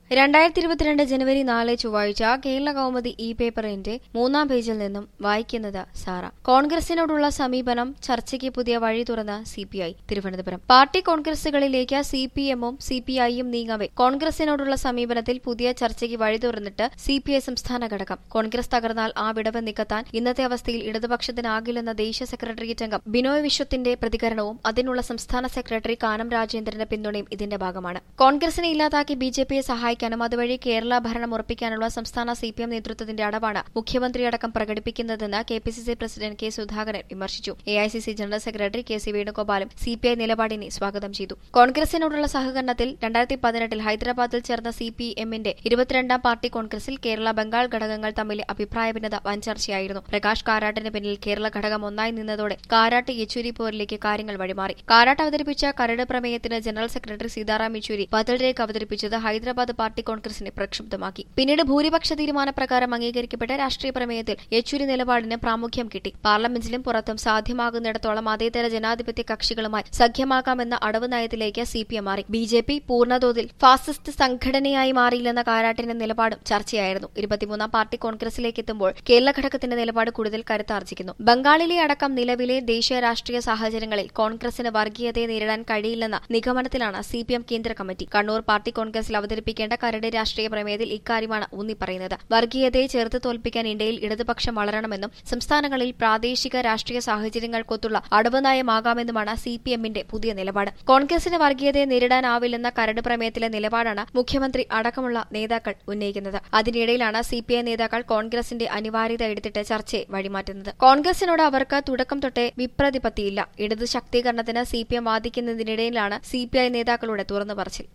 2022 ജനുവരി 4 ചൊവ്വാഴ്ച കേരള കൗമുദി ഇ പേപ്പറിന്റെ 3-ാം പേജിൽ നിന്നും വായിക്കുന്നത് സാറ. കോൺഗ്രസിനോടുള്ള സമീപനം ചർച്ചയ്ക്ക് പുതിയ വഴി തുറന്ന സിപിഐ. തിരുവനന്തപുരം. പാർട്ടി കോൺഗ്രസുകളിലേക്ക് സിപിഎമ്മും സിപിഐയും നീങ്ങവെ കോൺഗ്രസിനോടുള്ള സമീപനത്തിൽ പുതിയ ചർച്ചയ്ക്ക് വഴി തുറന്നിട്ട് സിപിഐ സംസ്ഥാന ഘടകം. കോൺഗ്രസ് തകർന്നാൽ ആ വിടവ് നികത്താൻ ഇന്നത്തെ അവസ്ഥയിൽ ഇടതുപക്ഷത്തിനാകില്ലെന്ന ദേശീയ സെക്രട്ടേറിയറ്റ് അംഗം ബിനോയ് വിശ്വത്തിന്റെ പ്രതികരണവും അതിനുള്ള സംസ്ഥാന സെക്രട്ടറി കാനം രാജേന്ദ്രന്റെ പിന്തുണയും ഇതിന്റെ ഭാഗമാണ്. കോൺഗ്രസിനെ ഇല്ലാതാക്കി ബിജെപിയെ സഹായിക്കാനും അതുവഴി കേരള ഭരണം ഉറപ്പിക്കാനുള്ള സംസ്ഥാന സിപിഎം നേതൃത്വത്തിന്റെ അടവാണ് മുഖ്യമന്ത്രിയടക്കം പ്രകടിപ്പിക്കുന്നതെന്ന് കെപിസിസി പ്രസിഡന്റ് കെ സുധാകരൻ വിമർശിച്ചു. AICC general secretary K C വേണുഗോപാലും സിപിഐ നിലപാടിനെ സ്വാഗതം ചെയ്തു. കോൺഗ്രസിനോടുള്ള സഹകരണത്തിൽ 2018 ഹൈദരാബാദിൽ ചേർന്ന സിപിഎമ്മിന്റെ 22-ാം പാർട്ടി കോൺഗ്രസിൽ കേരള ബംഗാൾ ഘടകങ്ങൾ തമ്മിലെ അഭിപ്രായ ഭിന്നത വൻ ചർച്ചയായിരുന്നു. പ്രകാശ് കാരാട്ടിന് പിന്നിൽ കേരള ഘടകം ഒന്നായി നിന്നതോടെ കാരാട്ട് യെച്ചൂരി പോരിലേക്ക് കാര്യങ്ങൾ വഴിമാറി. കാരാട്ട് അവതരിപ്പിച്ച കരട് പ്രമേയത്തിന് ജനറൽ സെക്രട്ടറി സീതാറാം യെച്ചൂരി ബദൽ രേഖ അവതരിപ്പിച്ചത് ഹൈദരാബാദ് പാർട്ടി കോൺഗ്രസിനെ പ്രക്ഷുബ്ധമാക്കി. പിന്നീട് ഭൂരിപക്ഷ തീരുമാനപ്രകാരം അംഗീകരിക്കപ്പെട്ട രാഷ്ട്രീയ പ്രമേയത്തിൽ യെച്ചൂരി നിലപാടിന് പ്രാമുഖ്യം കിട്ടി. പാർലമെന്റിലും പുറത്തും സാധ്യമാകുന്നിടത്തോളം മതേതര ജനാധിപത്യ കക്ഷികളുമായി സഖ്യമാക്കാമെന്ന അടവ് നയത്തിലേക്ക് സിപിഎം മാറി. ബിജെപി പൂർണ്ണതോതിൽ ഫാസിസ്റ്റ് സംഘടനയായി മാറിയില്ലെന്ന കാരാട്ടിന്റെ നിലപാടും ചർച്ചയായിരുന്നു. 23-ാം പാർട്ടി കോൺഗ്രസിലേക്ക് എത്തുമ്പോൾ കേരള ഘടകത്തിന്റെ നിലപാട് കൂടുതൽ കരുത്താർജിക്കുന്നു. ബംഗാളിലെ അടക്കം നിലവിലെ ദേശീയ രാഷ്ട്രീയ സാഹചര്യങ്ങളിൽ കോൺഗ്രസിന് വർഗീയതയെ നേരിടാൻ കഴിയില്ലെന്ന നിഗമനത്തിലാണ് സിപിഎം കേന്ദ്ര കമ്മിറ്റി. കണ്ണൂർ പാർട്ടി കോൺഗ്രസിൽ അവതരിപ്പിക്കേണ്ട കരട് രാഷ്ട്രീയ പ്രമേയത്തിൽ ഇക്കാര്യമാണ് ഊന്നിപ്പറയുന്നത്. വർഗീയതയെ ചെറുത്ത് തോൽപ്പിക്കാൻ ഇന്ത്യയിൽ ഇടതുപക്ഷം വളരണമെന്നും സംസ്ഥാനങ്ങളിൽ പ്രാദേശിക രാഷ്ട്രീയ സാഹചര്യങ്ങൾക്കൊത്തുള്ള അടവ് നയമാകാമെന്നുമാണ് സിപിഎമ്മിന്റെ പുതിയ നിലപാട്. കോൺഗ്രസിന് വർഗീയതയെ നേരിടാനാവില്ലെന്ന കരട് പ്രമേയത്തിലെ നിലപാടാണ് മുഖ്യമന്ത്രി അടക്കമുള്ള നേതാക്കൾ ഉന്നയിക്കുന്നത്. അതിനിടയിലാണ് സിപിഐ നേതാക്കൾ കോൺഗ്രസിന്റെ അനിവാര്യത എടുത്തിട്ട് ചർച്ചയെ വഴിമാറ്റുന്നത്. കോൺഗ്രസിനോട് അവർക്ക് തുടക്കം തൊട്ടേ വിപ്രതിപത്തിയില്ല. ഇടതു ശാക്തീകരണത്തിന് സിപിഎം വാദിക്കുന്നതിനിടയിലാണ് സിപിഐ നേതാക്കളുടെ തുറന്നു പറച്ചിൽ.